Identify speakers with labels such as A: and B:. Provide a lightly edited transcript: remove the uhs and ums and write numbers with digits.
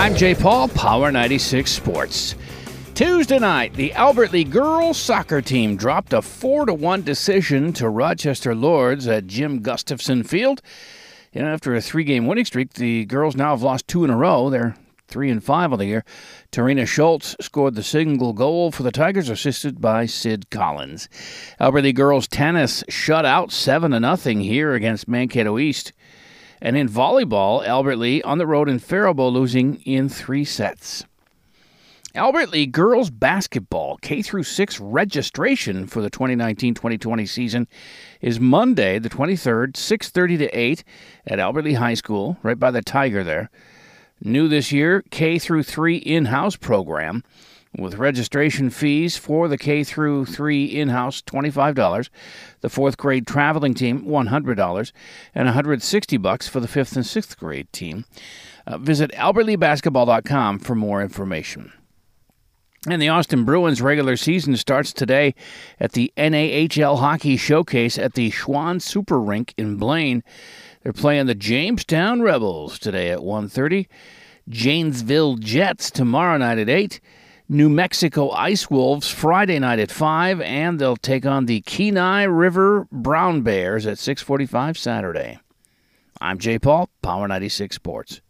A: I'm Jay Paul, Power 96 Sports. Tuesday night, the Albert Lea girls soccer team dropped a 4-1 decision to Rochester Lords at Jim Gustafson Field. And after a 3-game winning streak, the girls now have lost 2 in a row. They're 3-5 on the year. Tarina Schultz scored the single goal for the Tigers, assisted by Sid Collins. Albert Lea girls tennis shut out 7-0 here against Mankato East. And in volleyball, Albert Lea on the road in Faribault, losing in 3 sets. Albert Lea girls basketball K-6 registration for the 2019-2020 season is Monday, the 23rd, 6:30 to 8 at Albert Lea High School, right by the Tiger there. New this year, K-3 in-house program with registration fees for the K-3 in-house $25, the 4th grade traveling team $100, and $160 for the 5th and 6th grade team. Visit albertleabasketball.com for more information. And the Austin Bruins regular season starts today at the NAHL Hockey Showcase at the Schwann Super Rink in Blaine. They're playing the Jamestown Rebels today at 1:30, Janesville Jets tomorrow night at 8, New Mexico Ice Wolves Friday night at 5, and they'll take on the Kenai River Brown Bears at 6:45 Saturday. I'm Jay Paul, Power 96 Sports.